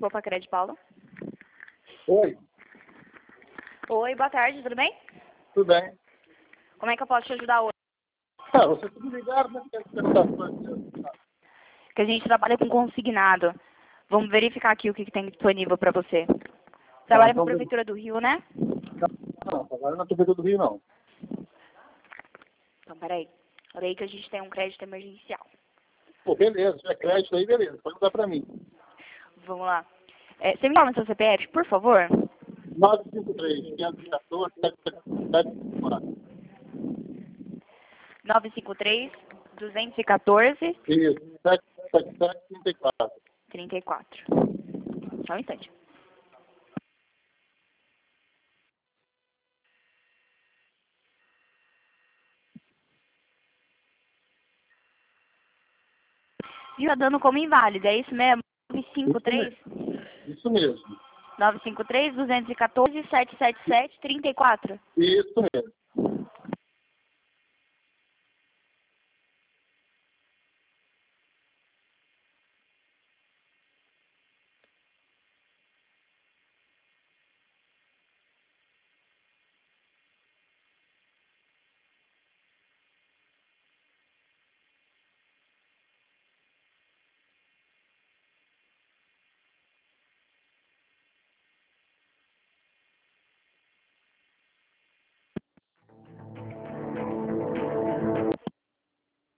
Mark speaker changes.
Speaker 1: Opa, Crédito Paula.
Speaker 2: Oi,
Speaker 1: Oi, boa tarde, tudo bem?
Speaker 2: tudo bem?
Speaker 1: Como é que eu posso te ajudar hoje?
Speaker 2: Vocês me ligaram, né? Quero perguntar as coisas.
Speaker 1: Que a gente trabalha com consignado. Vamos verificar aqui o que tem disponível para você. Trabalha com a Prefeitura do Rio, né?
Speaker 2: Não, agora na Prefeitura do Rio, não.
Speaker 1: Então, peraí. Olha aí que a gente tem um crédito emergencial.
Speaker 2: Pô, beleza, se é crédito aí, beleza, pode dar pra mim.
Speaker 1: Vamos lá. Você me fala seu CPF, por favor?
Speaker 2: 953, 514, 774.
Speaker 1: 953-214-34.
Speaker 2: Isso, 777, 34.
Speaker 1: Só um instante. Viu, dando como inválido, é isso mesmo? 953?
Speaker 2: Isso mesmo.
Speaker 1: 953-214-777-34.
Speaker 2: Isso mesmo.